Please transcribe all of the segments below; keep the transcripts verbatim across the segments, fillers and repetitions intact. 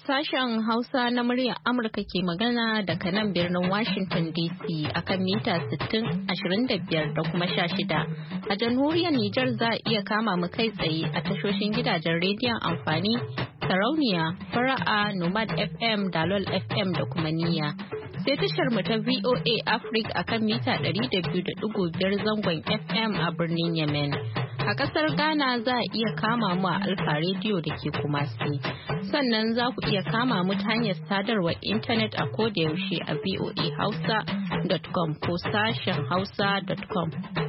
Sashen Hausa na muryar Amurka ke magana daga nan birnin Washington D C akan mita sittin, ashirin da biyar da kuma sha shida. A jamhuriyar Nijar za a iya kama mu kai tsaye a tashoshin gidajen rediyon amfani, Sarauniya, Fara'a, Nomad F M, Dalol F M da kuma Niyya. Sai tashar mu ta V O A Africa akan mita ɗari da biyu da ɗigo biyar zangon F M a birnin Yemen. A ƙasar Ghana za a iya kama mu a Alfa Radio da ke Kumasi. Sannan za ku iya kama mu ta hanyar sadarwar intanet a kodayaushe a voa hausa dot com ko sashen hausa dot com.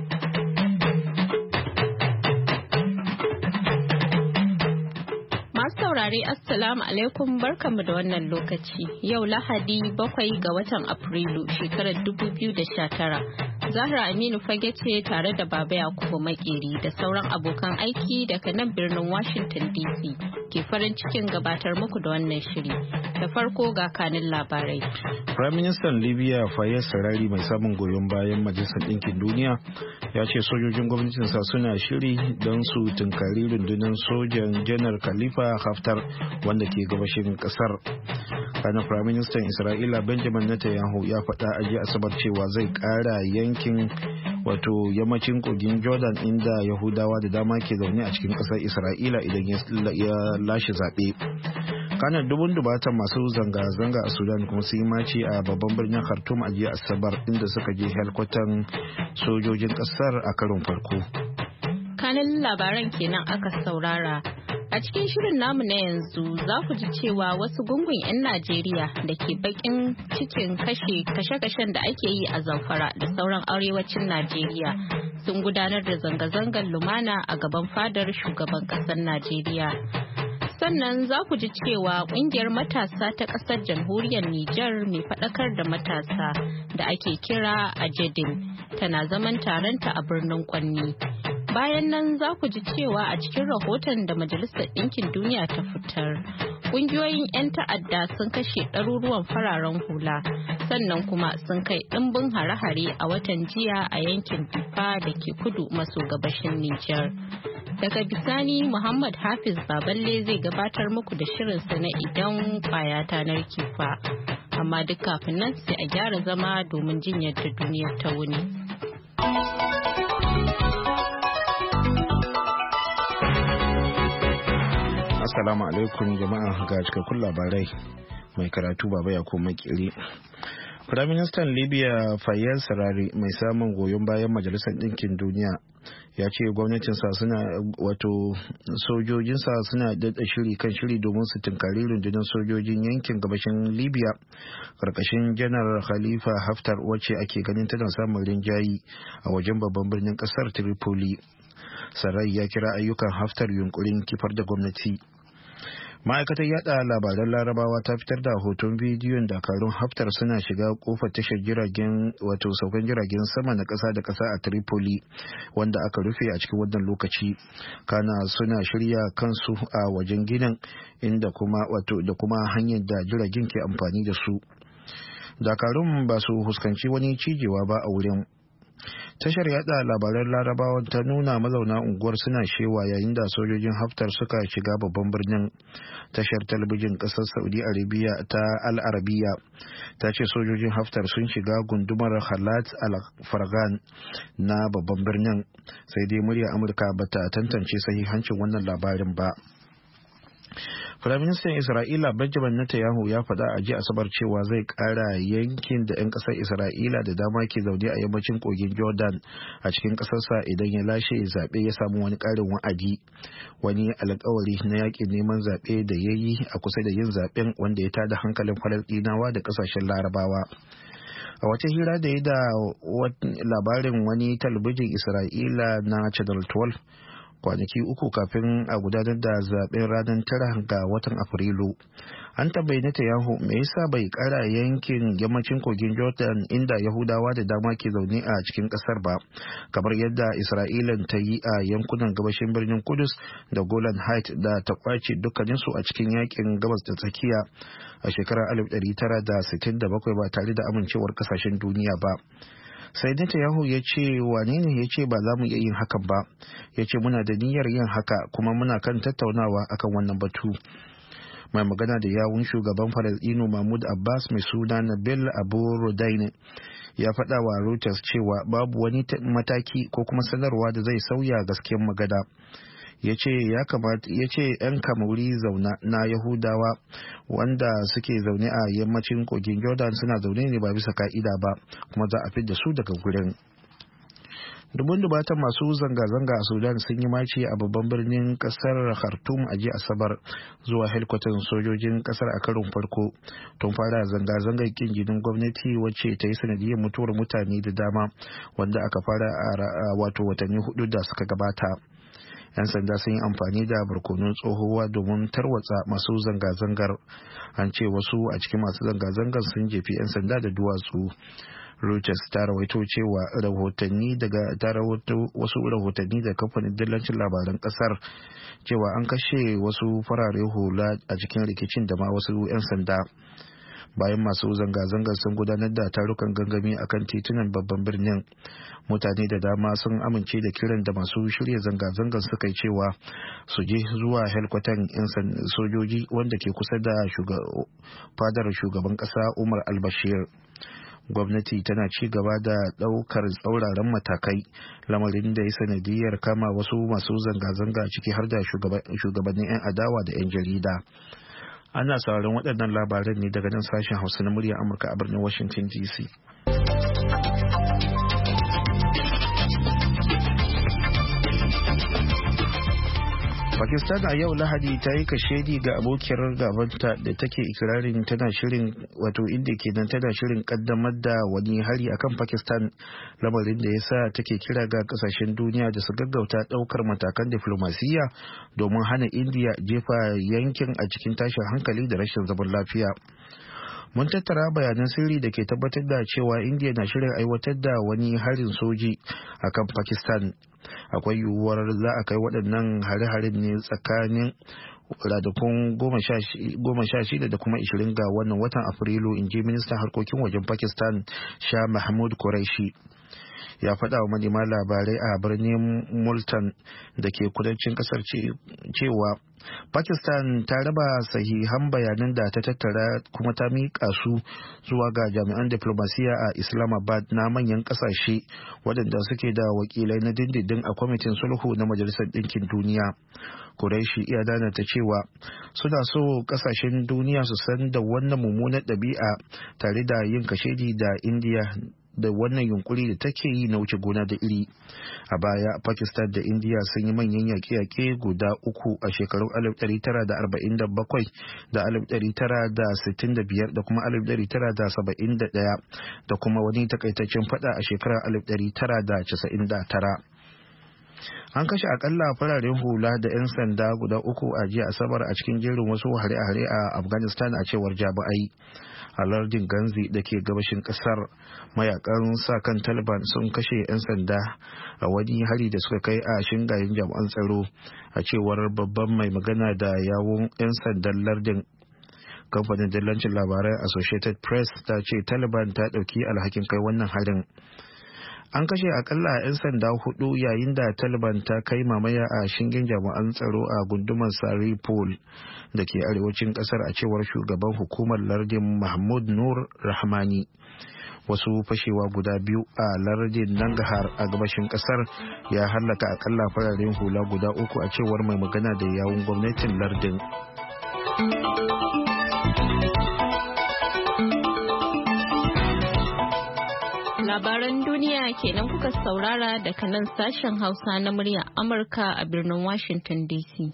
Masu saurare Assalamu alaikum barkanmu da wannan lokaci. Yau Lahadi bakwai ga watan Afrilu shekarar dubu biyu da sha tara. Zahra Aminu Fage ce tare da Baba Yakubu Makeri da sauran abokan aiki daga nan birnin Washington D C ke farin cikin gabatar muku da wannan shiri. Da farko ga kanin labarai. Prime Minister Libya Fayez Sarraj mai samun goyon bayan Majalisar Ɗinkin Duniya ya ce sojojin gwamnatinsa suna shiri don su tunkari rundunar sojan Janar Khalifa Haftar wanda ke gabashin kasar. Kana Prime Minister Isra'ila Benjamin Netanyahu ya faɗa a jiya Asabar cewa zai ƙara yankin wato yammacin kogin Jordan inda Yahudawa da dama ke zaune a cikin ƙasar Isra'ila idan ya lashe zaɓe. Kana dubun dubatan masu zanga-zanga a Sudan kuma sun yi maci a babban birnin Khartoum a jiya Asabar inda suka je helkwatan sojojin ƙasar a karon farko. Kanin labaran kenan aka saurara. A cikin shirin namu na yanzu za ku ji cewa wasu gungun 'yan Najeriya da ke bakin cikin kashe-kashen da ake yi a Zamfara da sauran arewacin Najeriya sun gudanar da zanga-zangar lumana a gaban fadar shugaban ƙasar Najeriya. Sannan za ku ji cewa ƙungiyar matasa ta ƙasar jamhuriyar Nijar mai faɗakar da matasa da ake kira Ajedin tana zaman taronta a birnin Kwanni. Bayan nan za ku ji cewa a cikin rahoton da Majalisar Ɗinkin Duniya ta fitar, ƙungiyoyin 'yan ta'adda sun kashe ɗaruruwan fararen hula, sannan kuma sun kai ɗimbin hare-hare a watan jiya a yankin Difa da ke kudu maso gabashin Nijar. Daga bisani Muhammad Hafiz Baballe zai gabatar muku da shirinsa na idan kwaya ta narke fa. Amma duk kafin nan sai a gyara zama domin jin yadda duniyar ta wuni. Assalamu alaikum jama'a ga cikakkun labarai mai karatu Baba Yakubu Makeri. Firaministan Libya Fayez Sarraj mai samun goyon bayan Majalisar Ɗinkin Duniya ya ce gwamnatinsa suna wato sojojinsa suna daɗa shiri kan shiri domin su tunkari rundunar sojojin yankin gabashin Libya karkashin Janar Khalifa Haftar wacce ake ganin tana samun rinjayi a wajen babban birnin ƙasar Tripoli. Sarraj ya kira ayyukan Haftar yunkurin kifar da gwamnati. Ma'aikatar yada labaran Larabawa ta fitar da hoton bidiyon dakarun Haftar suna shiga kofar tashar jiragen wato saukan jiragen sama na ƙasa da ƙasa a Tripoli wanda aka rufe a cikin wannan lokaci. Kana suna shirya kansu a wajen ginin inda kuma wato da kuma hanyar da jiragen ke amfani da su. Dakarun ba su huskanci wani cijewa ba a wurin. Tashar yada labaran Larabawa ta nuna mazauna unguwar suna shewa yayin da sojojin Haftar suka shiga babban birnin. Tashar talabijin kasar Saudi Arabia ta Al Arabiya ta ce sojojin Haftar sun shiga gundumar Khalat Al-Fargan na babban birnin, sai dai muryar Amurka bata tantance sahihancin wannan labarin ba. Firaministan Isra'ila Benjamin Netanyahu ya faɗa a jiya Asabar cewa zai ƙara yankin da 'yan ƙasar Isra'ila da dama ke zaune a yammacin kogin Jordan a cikin ƙasarsa idan ya lashe zaɓe ya samu wani ƙarin wa'adi. Wani alƙawari na yaƙin neman zaɓe da ya yi a kusa da yin zaɓen wanda ya tada hankalin Falasɗinawa da ƙasashen Larabawa. A wata hira da ya da labarin wani talabijin Isra'ila na Channel twelve kwanaki uku kafin a gudanar da zaben ranar tara ga watan Afrilu. An tambayi Netanyahu me yasa bai kara yankin yammacin kogin Jordan inda Yahudawa da dama ke zaune a cikin kasar ba, kamar yadda Isra'ilan ta yi a yankunan gabashin birnin Kudus da Golan Heights da ta kwace dukkaninsu a cikin yakin gabas da tsakiya a shekarar alif ɗari tara da sittin da bakwai ba tare da amincewar kasashen duniya ba. Sai Netanyahu ya ce wane ne ya ce ba za mu iya yin hakan ba, ya ce muna da niyyar yin haka kuma muna kan tattaunawa akan wannan batu. mai magana da yawun shugaban Falasɗinu Mahmud Abbas mai suna Nabil Abu Rudaini ya faɗa wa Reuters cewa babu wani mataki ko kuma sanarwa da zai sauya gaskiyar magana. ya ce ya kamata ya ce 'yan kamuri zauna na Yahudawa wanda suke zaune a yammacin kogin Jordan suna zaune ne ba bisa ka'ida ba, kuma za a fidda su daga gurin. Dubun dubatan masu zanga-zanga a Sudan sun yi maci a babban birnin kasar Khartoum a jiya Asabar zuwa helkwatan sojojin kasar a karon farko tun fara zanga-zangar kin jinin gwamnati wacce ta yi sanadiyar mutuwar mutane da dama wanda aka fara a wato watanni hudu da suka gabata. 'Yan sanda sun yi amfani da barkonon tsohuwa domin tarwatsa masu zanga-zangar. An ce wasu a cikin masu zanga-zangar sun jefi 'yan sanda da duwatsu. Reuters ta rawaito cewa rahotanni daga ta rawaito wasu rahotanni da kamfanin dillancin labaran kasar cewa an kashe wasu farare hula a cikin rikicin da ma wasu 'yan sanda. Bayan masu zanga-zangar sun gudanar da tarukan gangami akan titunan babban birnin, mutane da dama sun amince da kiran da masu shirya zanga-zangar suka yi cewa su je zuwa helkwatan 'yan sojoji wanda ke kusa da fadar shugaban kasa Umar al-Bashir. Gwamnati tana ci gaba da daukar tsauraran matakai, lamarin da ya sanadiyar kama wasu masu zanga-zanga ciki har da shugabannin 'yan adawa da 'yan jarida. Ana sauraron waɗannan labaran ne daga nan sashen Hausa na muryar Amurka a birnin Washington D C. Pakistan a yau Lahadi ta yi kashedi ga abokiyar gabanta da take ikirarin tana shirin wato inda kenan tana shirin kaddamar da wani hari akan Pakistan, lamarin da yasa take kira ga kasashen duniya da su gaggauta daukar matakan diflomasiyya domin hana India jefa yankin a cikin tashin hankali da rashin zaman lafiya. Mun tattara bayanan sirri da ke tabbatar da cewa India na shirin aiwatar da wani harin soji akan Pakistan. Akwai yiwuwar za a kai waɗannan hare-haren ne tsakanin ranakun goma sha shida da kuma ishirin ga wannan watan Afrilu, in ji ministan harkokin wajen Pakistan Shah Mahmud Qureshi. Ya faɗa wa manema labarai a birnin Multan da ke kudancin kasar cewa Pakistan ta raba sahihan bayanan da ta tattara kuma ta miƙa su zuwa ga jami'an diplomasiya a Islamabad na manyan ƙasashe waɗanda suke da wakilai na dindindin a kwamitin sulhu na Majalisar Ɗinkin Duniya. Qureshi ya dana ta cewa suna so ƙasashen duniya su san da wannan mummunar ɗabi'a tare da yin kashedi da India da wannan yunkuri da take yi na wuce gona da iri. A baya Pakistan da India sun yi manyan yaƙe-yaƙe guda uku a shekarun alif ɗari tara da arba'in da bakwai da alif ɗari tara da sittin da biyar da kuma alif ɗari tara da saba'in da ɗaya da kuma wani takaitaccen fada a shekarar alif ɗari tara da casa'in da tara. An kashe akalla fararen hula da 'yan sanda guda uku a jiya Asabar a cikin jerin wasu hare-hare a Afghanistan a cewar jami'ai. A lardin Ganzi da ke gabashin kasar, mayakan sa kan Taliban sun kashe 'yan sanda a wani hari da suka kai a shingayen jami'an tsaro, a cewar babban mai magana da yawun 'yan sandan lardin. Kamfanin dillancin labarai Associated Press ta ce Taliban ta ɗauki alhakin kai wannan harin. An kashe akalla 'yan sanda hudu yayin da Taliban ta kai mamaya a shingen jami'an tsaro a gundumar Saripol da ke arewacin kasar, a cewar shugaban hukumar lardin Mahmud Nur Rahmani. Wasu fashewa guda biyu a lardin Nangarhar a gabashin kasar ya hallaka akalla fararen hula guda uku, a cewar mai magana da yawun gwamnatin lardin. Labaran duniya kenan kuka saurara daga nan sashen Hausa na murya Amurka a birnin Washington D C.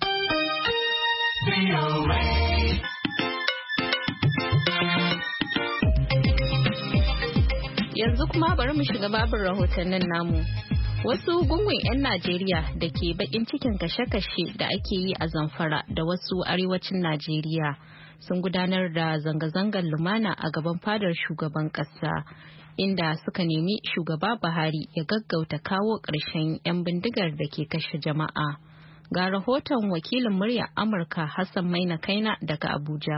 Yanzu kuma bari mu shiga babin rahotannin namu. Wasu gungun 'yan Najeriya da ke bakin cikin kashe-kashe da ake yi a Zamfara da wasu arewacin Najeriya sun gudanar da zanga-zangar lumana a gaban fadar shugaban ƙasa, inda suka nemi shugaba Buhari ya gaggauta kawo ƙarshen 'yan bindigar da ke kashe jama'a. Ga rahoton wakilin murya Amurka Hassan Maina Kaina daga Abuja.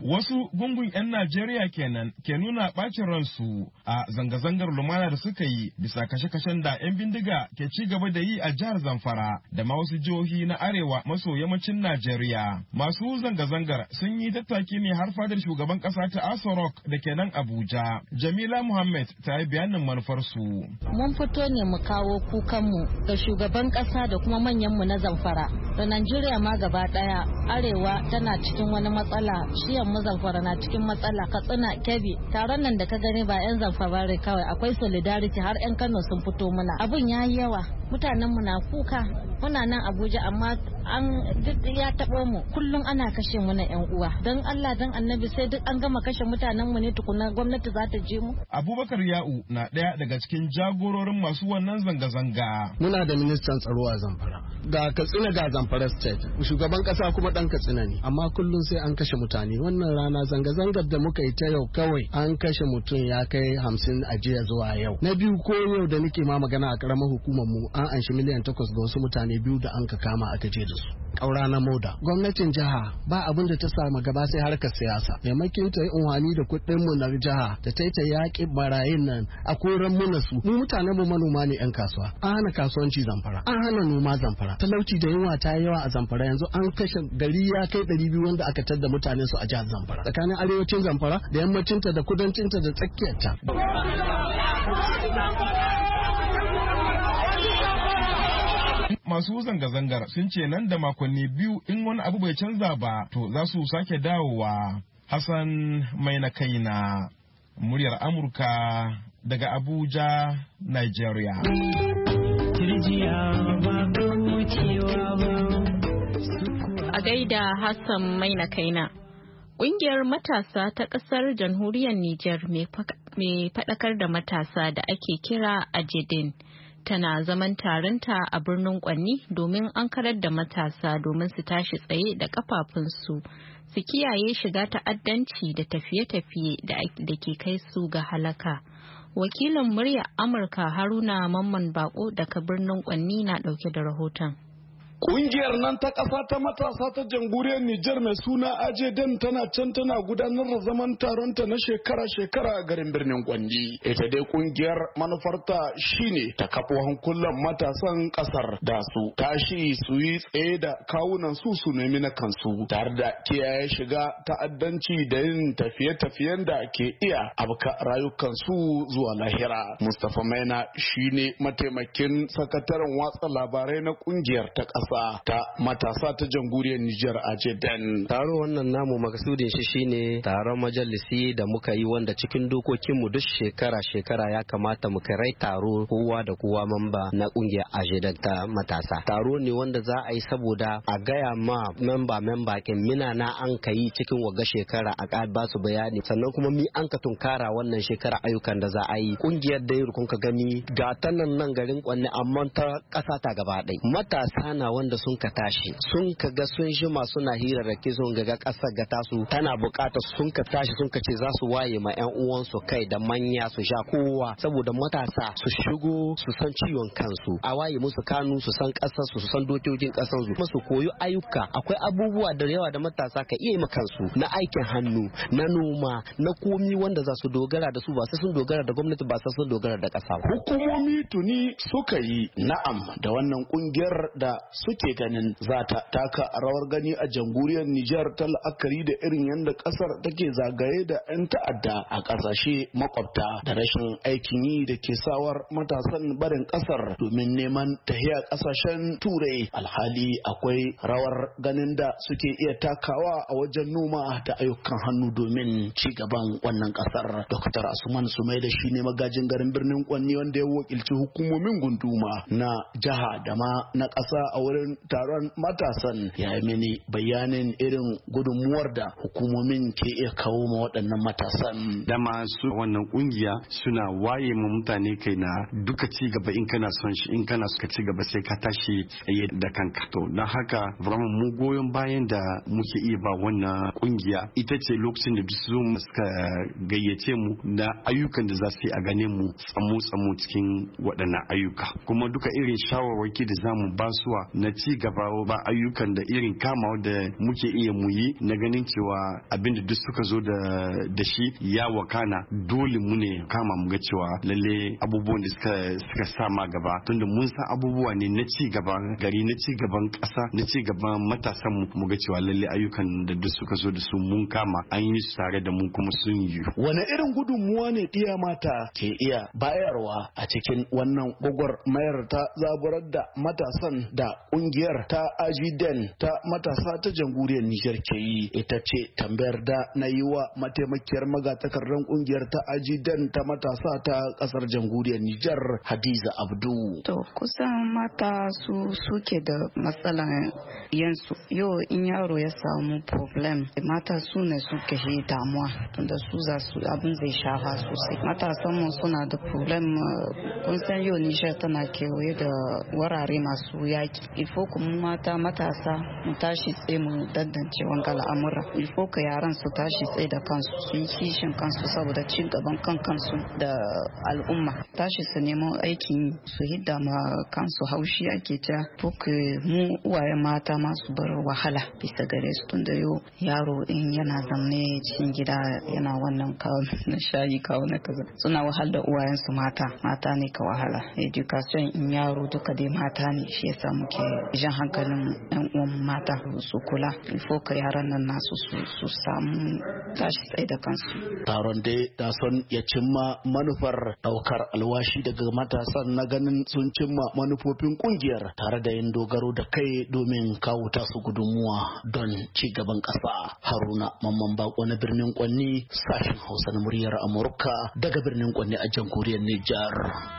Wasu gungun 'yan Najeriya kenan ke nuna ɓacin ransu a zanga-zangar lumana da suka yi bisa kashe-kashen da 'yan bindiga ke ci gaba da yi a jihar Zamfara da ma wasu jihohi na arewa maso yammacin Najeriya. Masu zanga-zangar sun yi tattaki ne har fadar shugaban ƙasa ta Aso Rock da ke nan Abuja. Jamila Muhammad ta yi bayanin manufarsu. Mun fito ne mu kawo kukanmu ga shugaban ƙasa da kuma manyanmu na Zamfara. Da Najeriya ma gaba ɗaya arewa tana cikin wani matsala, shiyan mu Zamfara na cikin matsala, Katsina, Kebbi. Taron nan da ka gani ba 'yan Zamfara ne kawai, akwai solidarity har 'yan Kano sun fito muna. Abun ya yi yawa, mutanenmu na kuka. Muna nan Abuja amma an duk ya taɓo mu, kullum ana kashe mu na 'yan uwa. Don Allah don Annabi sai duk an gama kashe mutanenmu ne tukuna gwamnati za ta je mu. Abubakar Ya'u na ɗaya daga cikin jagororin masu wannan zanga-zanga. Muna da ministan tsaro a Zamfara, ga Katsina ga Zamfara state, shugaban kasa kuma dan Katsina ne, amma kullum sai an kashe mutane. Wannan rana zanga-zangar da muka yi ta yau kawai an kashe mutum ya kai hamsin a jiya zuwa yau. Na biyu ko yau da nake ma magana a karamar hukumar mu an anshi miliyan takwas ga wasu mutane biyu da an ka kama aka je da su. Ƙaura na moda. Gwamnatin jiha ba abin da ta samu gaba sai harkar siyasa. Maimakin ta yi unhani da kuɗin mu na jiha da ta yi ta yaƙi barayin nan a koran mu na su. Mu mutanen mu manoma ne 'yan kasuwa. An hana kasuwanci Zamfara. An hana noma Zamfara. Talauci da yunwa ta yi yawa a Zamfara yanzu an kashe gari ya kai ɗari biyu wanda aka tadda mutane su a jihar Zamfara. Tsakanin arewacin Zamfara da yammacinta da kudancinta da tsakiyarta. Masu zanga-zangar sun ce nan da makonni biyu in wani abu bai canza ba to za su sake dawowa. Hassan mai na kaina, muryar Amurka daga Abuja, Nigeria. A gaida Hassan mai na kaina. Ƙungiyar matasa ta ƙasar jamhuriyar Nijar mai faɗakar da matasa da ake kira Ajedin tana zaman taronta a birnin Kwanni domin an karar da matasa domin su tashi tsaye da kafafunsu su kiyaye shiga ta'addanci da tafiye-tafiye da ke kai su ga halaka. Wakilin murya Amurka Haruna Mamman Bako daga birnin Kwanni na ɗauke da rahoton. Kungiyar nan ta ƙasa ta matasa ta jamhuriyar Nijar mai suna Ajedin tana can tana gudanar da zaman taronta na shekara-shekara a garin birnin Kwanni. Ita dai kungiyar manufarta shine ta kafa hankulan matasan ƙasar da su tashi su yi tsaye da kawunan su su nemi na kansu tare da kiyaye shiga ta'addanci da yin tafiye-tafiyen da ke iya abka rayukansu zuwa lahira. Mustapha Maina shine mataimakin sakataren watsa labarai na kungiyar ta ƙasa ta matasa ta jamhuriyar Nijar a Jedan. Taro wannan namu makasudin shi shine taron majalisi da muka yi wanda cikin dokokinmu duk shekara-shekara ya kamata mu kai taro kowa da kowa mamba na kungiyar Ajedan ta matasa. Taro ne wanda za a yi saboda a gaya ma memba memba kin mina na an kai cikin waga shekara a ka ba su bayani sannan kuma mi an ka tunkara wannan shekara ayyukan da za a yi. Kungiyar da kun ka gani ga ta nan nan garin Kwanne amma ta kasa ta gaba ɗaya. Matasa na wanda sun ka tashi sun ka ga sun jima suna hirarraki sun ga kasar ga tasu tana bukatar sun ka tashi sun ka ce za su waye ma yan uwansu kai da manya su sha kowa saboda matasa su shigo su san ciwon kansu a waye musu kanu su san kasar su su san dokokin kasar su su koyi ayyuka akwai abubuwa da yawa da matasa ka iya yi kansu na aikin hannu na noma na komi wanda za su dogara da su ba sai sun dogara da gwamnati ba sai sun dogara da kasa. Hukumomi tuni suka yi na'am da wannan kungiyar da suke ganin za ta taka rawar gani a jamhuriyar Nijar ta la'akari da irin yadda kasar take zagaye da 'yan ta'adda a kasashe makwabta da rashin aikin yi da ke sawar matasan barin kasar domin neman tahiya kasashen turai alhali akwai rawar ganin da suke iya takawa a wajen noma da ayyukan hannu domin ci gaban wannan kasar. Dr. Asuman Sumaida shi ne magajin garin birnin Kwanni wanda ya wakilci hukumomin gunduma na jiha da ma na ƙasa a wurin taron matasan ya yi mini bayanin irin gudunmuwar da hukumomin ke iya kawo ma waɗannan matasan. Dama su wannan kungiya suna waye ma mutane kai na duka ci gaba in kana son shi in kana suka ci gaba sai ka tashi tsaye da kanka. To don haka vraiment mu goyon bayan da muke iya ba wannan kungiya ita ce lokacin da su suka gayyace mu na ayyukan da za su yi a gane mu tsamu tsamu cikin waɗannan ayyuka kuma duka irin shawarwaki da zamu ba suwa na ci gaba ba ayyukan da irin kamawa da muke iya muyi na ganin cewa abin da duk suka zo da da shi ya wakana dole mu ne kama mu ga cewa lalle abubuwan da suka suka sama gaba tunda mun san abubuwa ne na ci gaban gari na ci gaban ƙasa na ci gaban matasan mu mu ga cewa lalle ayyukan da duk suka zo da su mun kama an yi su tare da mu kuma sun yi. Wane irin gudunmuwa ne ɗiya mata ke iya bayarwa a cikin wannan gwagwarmayar ta zaburar da matasan da ƙungiyar ta Ajiden ta matasa ta jamhuriyar Nijar ke yi? Ita ce tambayar da na yi wa mataimakiyar magatakardar ƙungiyar ta Ajiden ta matasa ta ƙasar jamhuriyar Nijar Hadiza Abdu. To kusan mata su suke da matsalan yansu. Yau in yaro ya samu problem mata su ne suke shi damuwa tunda su za su abin zai shafa sosai. Matasan mu suna da problem kun san yau Nijar tana kewaye da wurare masu yaki. Ifo kuma mata matasa mu tashi tsaye mu daddance wanga al'amura. Ifo ka yaran su tashi tsaye da kansu su yi kishin kansu saboda ci gaban kan kansu da al'umma. Tashi su nemo aikin su hidda ma kansu haushi ake ta fuka mu uwaye mata masu bar wahala bisa gare su tunda yau yaro in yana zamne cikin gida yana wannan kawo na shayi kawo na kaza suna wahal da uwayensu mata mata ne ka wahala education in yaro duka dai mata ne shi yasa muke jan hankalin yan uwan mata su kula ifo ka yaran nan nasu su samu tashi tsaye da kansu. Taron dai da son ya cimma manufar daukar alwashi daga matasan na ganin sun cimma manufofin kungiyar tare da yin dogaro da kai domin kawo tasu gudunmuwa don ci gaban ƙasa. Haruna Mamman Bako na birnin Kwanni, sashen Hausa na muryar Amurka daga birnin Kwanni a jamhuriyar Nijar.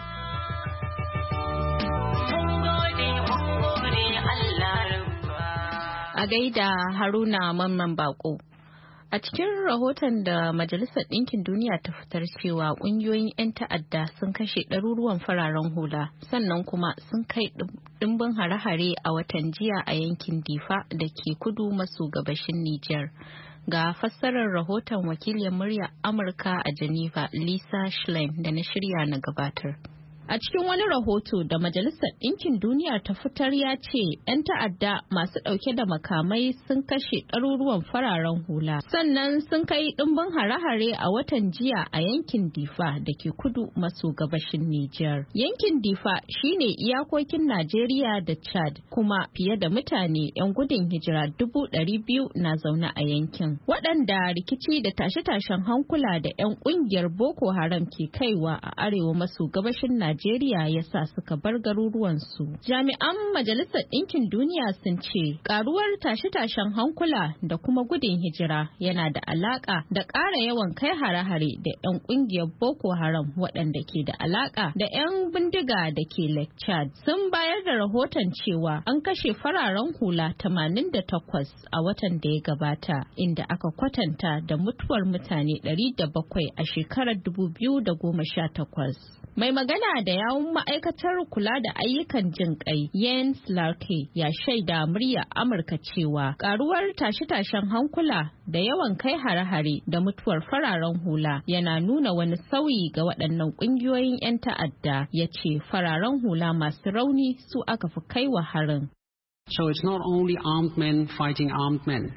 A gaida Haruna Mamman Bako. A cikin rahoton da Majalisar Ɗinkin Duniya ta fitar cewa ƙungiyoyin 'yan ta'adda sun kashe ɗaruruwan fararen hula sannan kuma sun kai ɗimbin hare-hare a watan jiya a yankin Difa da ke kudu maso gabashin Nijar. Ga fassarar rahoton wakiliyar murya Amurka a Geneva, Lisa Schlein, da na shirya na gabatar. A cikin wani rahoto da Majalisar Ɗinkin Duniya ta fitar ya ce 'yan ta'adda masu ɗauke da makamai sun kashe ɗaruruwan fararen hula. Sannan sun kai ɗimbin hare-hare a watan jiya a yankin Difa da ke kudu maso gabashin Nijar. Yankin Difa shine iyakokin Najeriya da Chad kuma fiye da mutane 'yan gudun hijira dubu ɗari biyu na zaune a yankin. Waɗanda rikici da tashe-tashen hankula da 'yan ƙungiyar Boko Haram ke kaiwa a arewa maso gabashin Najeriya. Najeriya ya sa suka bar garuruwansu. Jami'an Majalisar Ɗinkin Duniya sun ce karuwar tashe-tashen hankula da kuma gudun hijira yana da alaka da ƙara yawan kai hare-hare da 'yan ƙungiyar Boko Haram waɗanda ke da alaka da 'yan bindiga da ke Lake Chad. Sun bayar da rahoton cewa an kashe fararen hula tamanin da takwas a watan da ya gabata, inda aka kwatanta da mutuwar mutane ɗari da bakwai a shekarar dubu biyu da goma sha takwas. Mai magana da yawun ma'aikatar kula da ayyukan jin kai Jens Larke ya shaida murya Amurka cewa karuwar tashe-tashen hankula da yawan kai hare-hare da mutuwar fararen hula yana nuna wani sauyi ga waɗannan ƙungiyoyin 'yan ta'adda. Ya ce fararen hula masu rauni su aka fi kai wa harin. So it's not only armed men fighting armed men.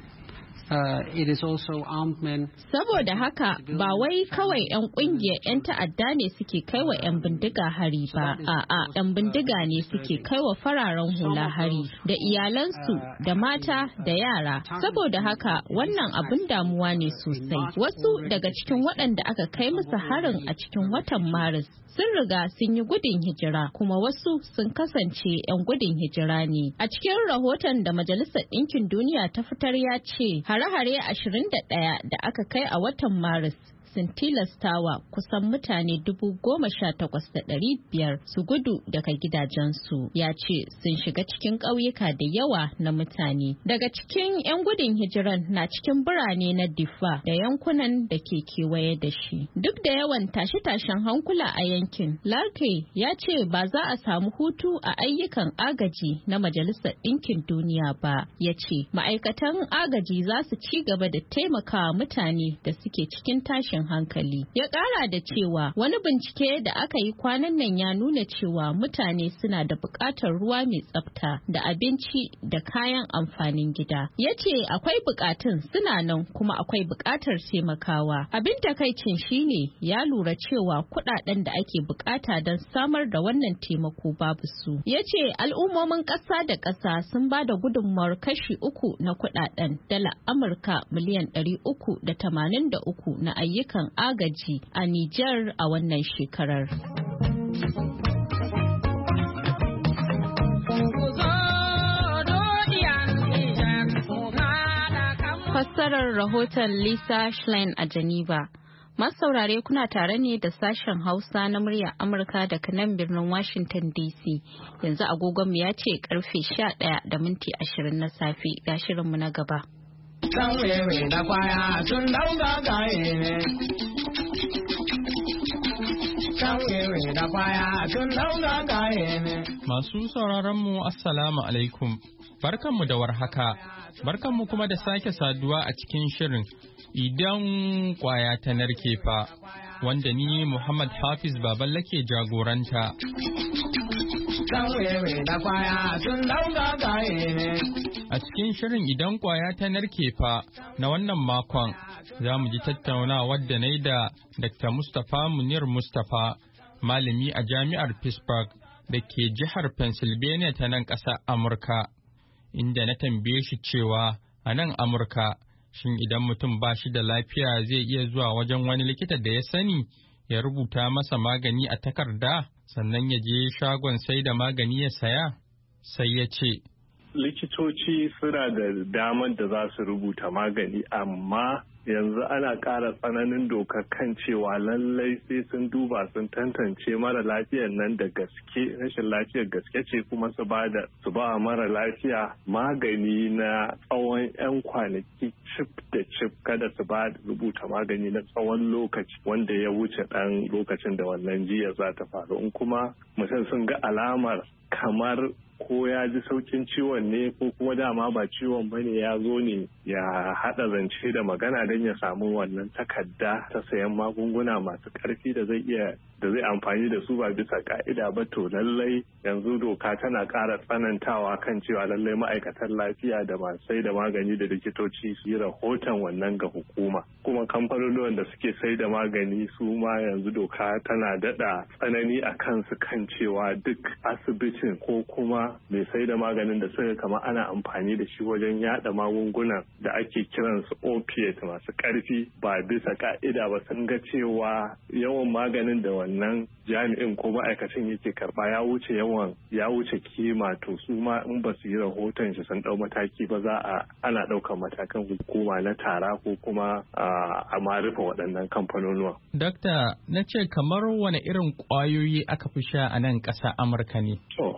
Uh, it is also armed men. Saboda haka ba wai kawai 'yan kungiyar 'yan ta'adda ne suke kaiwa 'yan bindiga hari ba, a'a 'yan bindiga ne suke kaiwa fararen hula hari da iyalansu da mata da yara. Saboda haka wannan abin damuwa ne sosai. Wasu daga cikin waɗanda aka kai musu harin a cikin watan Maris sun riga sun yi gudun hijira kuma wasu sun kasance 'yan gudun hijira ne. A cikin rahoton da Majalisar Ɗinkin Duniya ta fitar ya ce hare-hare ashirin da ɗaya da aka kai a watan Maris sun tilastawa kusan mutane dubu goma sha takwas da ɗari biyar su gudu daga gidajensu. Ya ce sun shiga cikin ƙauyuka da yawa na mutane. Daga cikin 'yan gudun hijiran na cikin birane na Difa da yankunan da ke kewaye da shi. Duk da yawan tashe-tashen hankula a yankin, Larke ya ce ba za a samu hutu a ayyukan agaji na Majalisar Ɗinkin Duniya ba. Ya ce ma'aikatan agaji za su ci gaba da taimakawa mutane da suke cikin tashin tashin hankali. Ya ƙara da cewa wani bincike da aka yi kwanan nan ya nuna cewa mutane suna da buƙatar ruwa mai tsafta da abinci da kayan amfanin gida. Ya ce akwai buƙatun suna nan kuma akwai buƙatar taimakawa. Abin takaicin shine ya lura cewa kuɗaɗen da ake buƙata don samar da wannan taimako babu su. Ya ce al'ummomin ƙasa da ƙasa sun ba da gudunmawar kashi uku na kuɗaɗen dala Amurka miliyan ɗari uku da tamanin da uku na ayyukan agaji a Nijar a wannan shekarar. Fassarar rahoton Lisa Schlein a Geneva. Masu saurare kuna tare ne da sashen Hausa na muryar Amurka daga nan birnin Washington D C. Yanzu agogonmu ya ce karfe sha ɗaya da minti ashirin na safe ga shirinmu na gaba. Masu sauraronmu Assalamu alaikum. Barkanmu da warhaka. Barkanmu kuma da sake saduwa a cikin shirin Idan kwaya ta narke fa, wanda ni Muhammad Hafiz Baballe ke jagoranta. A cikin shirin Idan kwaya ta narke fa na wannan makon, za mu ji tattaunawar da na yi da Dakta Mustapha Munir Mustapha, malami a Jami'ar Pittsburgh da ke jihar Pennsylvania ta nan ƙasar Amurka, inda na tambaye shi cewa a nan Amurka, shin idan mutum ba shi da lafiya zai iya zuwa wajen wani likita da ya sani ya rubuta masa magani a takarda sannan ya je shagon sai da magani ya saya? Sai ya ce, likitoci suna da damar da za su rubuta magani, amma yanzu ana ƙara tsananin doka kan cewa lallai sai sun duba sun tantance mara lafiyar nan da gaske rashin lafiyar gaske ce, kuma su ba da su ba mara lafiya magani na tsawon 'yan kwanaki cif da cif, kada su ba rubuta magani na tsawon lokaci wanda ya wuce ɗan lokacin da wannan jiya za ta faru. In kuma mutum sun ga alamar kamar ko ya ji saukin ciwon ne ko kuma dama ba ciwon bane, ya zo ne ya haɗa zance da magana don ya samu wannan takarda ta sayan magunguna masu ƙarfi da zai iya da zai amfani da su ba bisa ka'ida ba, to lallai yanzu doka tana ƙara tsanantawa kan cewa lallai ma'aikatan lafiya da masu sai da magani da likitoci su yi rahoton wannan ga hukuma. Kuma kamfanonin da suke sai da magani su ma yanzu doka tana daɗa tsanani a kansu kan cewa duk asibitin ko kuma mai sai da maganin da suka kama ana amfani da shi wajen yada magungunan da ake kiransu opiate masu ƙarfi ba bisa ka'ida ba, sun ga cewa yawan maganin da wannan jami'in ko ma'aikacin yake karba ya wuce yawan ya wuce kima, to su ma in ba su yi rahoton shi sun dau mataki ba, za a ana ɗaukar matakan hukuma na tara ko kuma a ma rufe waɗannan kamfanonuwa. Dakta, na ce kamar wane irin ƙwayoyi aka fi sha a nan ƙasa Amurka ne?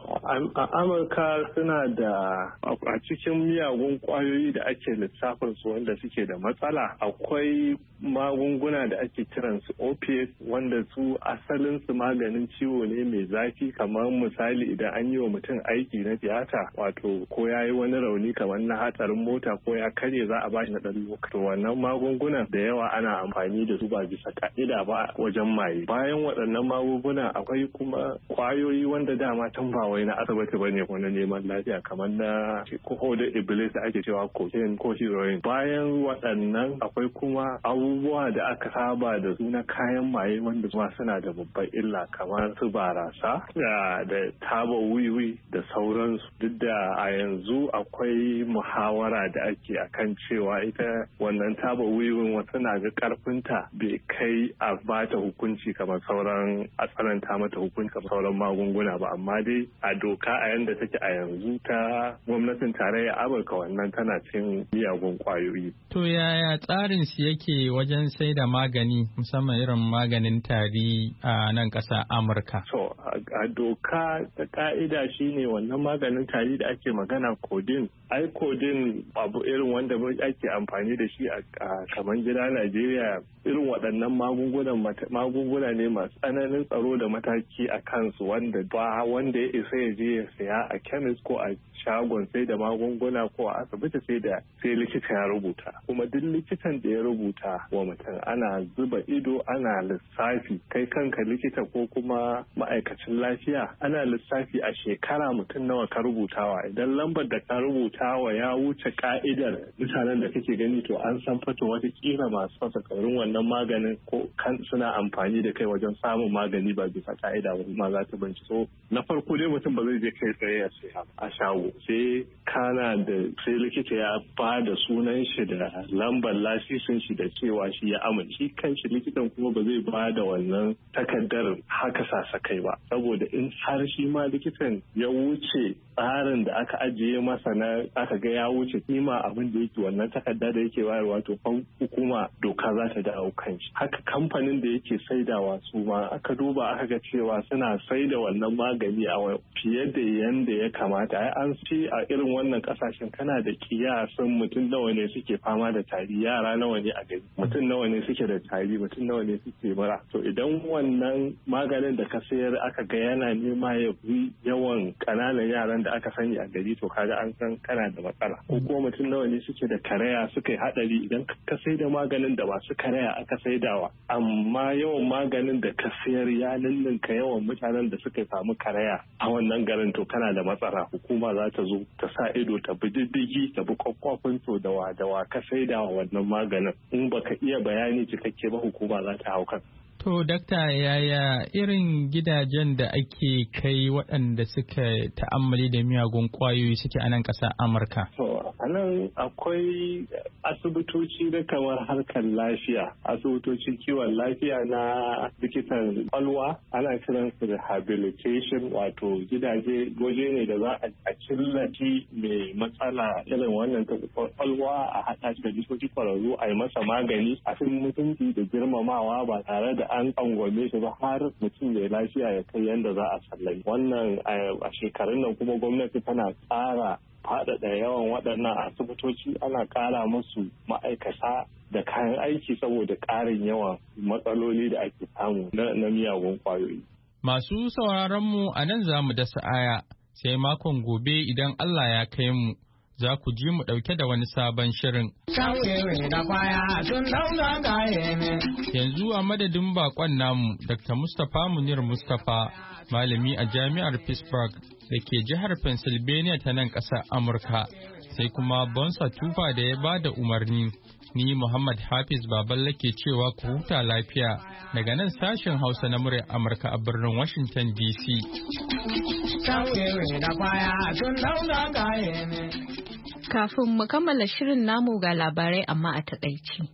A Amurka suna da a cikin miyagun ƙwayoyi da ake lissafin su wanda suke da matsala, akwai magunguna da ake kiransu opiates wanda su asalin su maganin ciwo ne mai zafi, kamar misali idan an yi wa mutum aiki na tiyata, wato ko ya yi wani rauni kamar na hatsarin mota ko ya karye za a bashi na ɗan lokaci. Wannan magungunan da yawa ana amfani da su ba bisa ka'ida ba wajen maye. Bayan waɗannan magunguna akwai kuma ƙwayoyi wanda dama tun ba wai na asibiti bane ko na neman lafiya, kamar na ko da iblis da ake cewa cocaine ko heroin. Bayan waɗannan akwai kuma abubuwa da aka saba da su na kayan maye wanda kuma suna da babban illa, kamar su barasa da taba wiwi da sauransu. Duk da a yanzu akwai muhawara da ake akan cewa ita wannan taba wiwin wasu na ga karfinta bai kai a bata hukunci kamar sauran a tsananta mata hukunci kamar sauran magunguna ba, amma dai a doka a yanda take a yanzu ta gwamnatin tarayya Amurka wannan tana cin miyagun kwayoyi. To yaya tsarin su yake wajen sai da magani musamman irin maganin tari a nan ƙasa Amurka? To a doka ta ka'ida shine wannan maganin tari da ake magana codeine. Ai codeine abu irin wanda ake amfani da shi a kamar gida Najeriya, irin waɗannan magungunan magunguna ne masu tsananin tsaro da mataki a kansu wanda ba wanda ya isa ya je ya saya a chemist ko a shagon sai da magunguna ko a asibiti sai da sai likita ya rubuta. Kuma duk likitan da ya rubuta wa mutum ana zuba ido, ana lissafi, kai kanka likita ko kuma ma'aikacin lafiya ana lissafi a shekara mutum nawa ka rubutawa. Idan lambar da ka rubutawa ya wuce ka'idar mutanen da kake gani to an san fata wata kila masu fasa kaurin wannan maganin ko kan suna amfani da kai wajen samun magani ba bisa ka'ida ba ma za ta banci. So na farko dai mutum ba zai je kai tsaye ya saya a shago, sai kana da sai likita ya ba da sunan shi da lambar lasisin shi da cewa shi ya amince. Kan shi likitan kuma ba zai ba da wannan takardar haka sasa kai ba, saboda in har shi ma likitan ya wuce tsarin da aka ajiye masa na aka ga ya wuce kima abin da yake wannan takarda da yake bayarwa to hukuma doka za ta dawo kan shi. Haka kamfanin da yake saidawa su ma aka duba aka ga cewa suna saida wannan magani a fiye da yanda ya kamata. Ai an ci a irin wannan kasashen kana da kiyasan mutum nawa ne suke fama da tari, yara nawa ne a gari, mutum nawa ne suke da tari, mutum nawa ne suke mura. To idan wannan maganin da ka sayar aka ga yana nema ya bi yawan kananan yaran da aka sani a gari to kaga an san kana da matsala. Ko kuma mutum nawa ne suke da karaya suka yi hadari, idan ka sai da maganin da masu karaya aka saidawa amma yawan maganin da ka sayar ya ninninka yawan mutanen da suka samu karaya a wannan garin to kana da matsala. Hukuma za ta zo ta sa ido ta bi diddigi ta bi kwakwafin to da wa da wa ka saidawa wannan maganin. In baka iya bayani cikakke ba hukuma za ta hau kan. To, dakta, yaya irin gidajen da ake kai waɗanda suka ta'ammali da miyagun ƙwayoyi suke a nan ƙasar Amurka? To, a nan akwai asibitoci da kamar harkar lafiya, asibitocin kiwon lafiya na likitan ƙwaƙwalwa, ana kiran su rehabilitation, wato gidaje waje ne da za a killace mai matsala irin wannan ta ƙwaƙwalwa a haɗa shi da likitoci ƙwararru a yi masa magani a cikin mutunci da girmamawa ba tare da an tsangwame shi ba har mutum mai lafiya ya kai yadda za a sallai. Wannan a shekarun nan kuma gwamnati tana tsara faɗaɗa yawan waɗannan asibitoci, ana ƙara musu ma'aikata da kayan aiki saboda ƙarin yawan matsaloli da ake samu na miyagun ƙwayoyi. Masu sauraronmu a nan za mu dasa aya sai makon gobe idan Allah ya kai mu. Za ku ji mu ɗauke da wani sabon shirin. Yanzu a madadin bakon namu, Dakta Mustapha Munir Mustapha, malami a Jami'ar Pittsburgh da ke jihar Pennsylvania ta nan ƙasar Amurka, sai kuma Bonsa Tufa da ya ba da umarni. Ni Muhammad Hafiz Baballe ke cewa ku huta lafiya daga nan sashen Hausa na muryar Amurka a birnin Washington D C. Kafin mu kammala shirin namu ga labarai amma a takaici.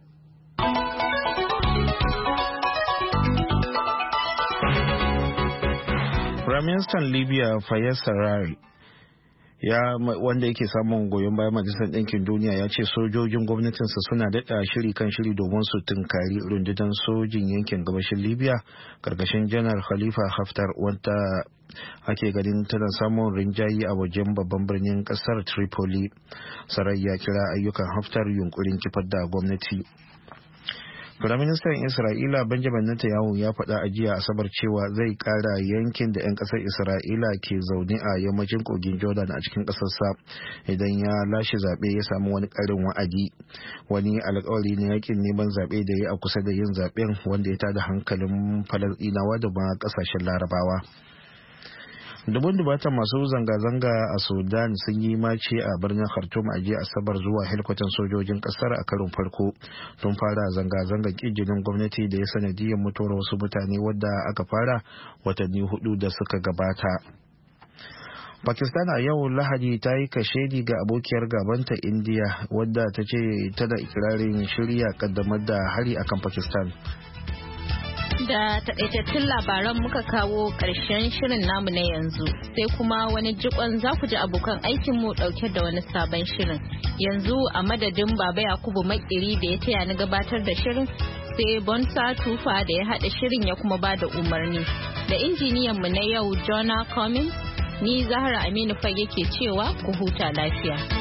Firaministan Libya Fayez Sarraj ya wanda yake samun goyon bayan Majalisar Ɗinkin Duniya ya ce sojojin gwamnatinsa suna daɗa shiri kan shiri domin su tunkari rundunar sojin yankin gabashin Libya karkashin janar Khalifa Haftar wanda ake ganin tana samun rinjayi a wajen babban birnin kasar Tripoli. Sarraj ya kira ayyukan Haftar yunkurin kifar da gwamnati. Firaministan Isra'ila Benjamin Netanyahu ya faɗa a jiya Asabar cewa zai ƙara yankin da 'yan ƙasar Isra'ila ke zaune a yammacin kogin Jordan a cikin ƙasarsa idan ya lashe zaɓe ya samu wani ƙarin wa'adi. Wani alƙawari na yakin neman zaɓe da ya a kusa da yin zaɓen wanda ya tada hankalin Falasɗinawa da ma ƙasashen Larabawa. Dubun dubatan masu zanga-zanga a Sudan sun yi mace a birnin Khartoum a jiya Asabar zuwa helkwatan sojojin kasar a karin farko tun fara zanga-zangar kijinin gwamnati da ya sanadiyar mutuwar wasu mutane wadda aka fara watanni hudu da suka gabata. Pakistan a yau Lahadi ta yi kashedi ga abokiyar gabanta India wadda ta ce tana ikirarin shirya kaddamar da hari akan Pakistan. Da takaitattun labaran muka kawo ƙarshen shirin namu na yanzu sai kuma wani jikon za ku ji abokan aikinmu ɗauke da wani sabon shirin. Yanzu a madadin Baba Yakubu Makiri da ya taya ni gabatar da shirin sai Bonsa Tufa da ya haɗa shirin ya kuma ba da umarni. Da injiniyanmu na yau Jonah Cummins, ni Zahra Aminu Fage ke cewa ku huta lafiya.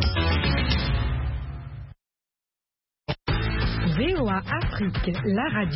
Afrique, la radio.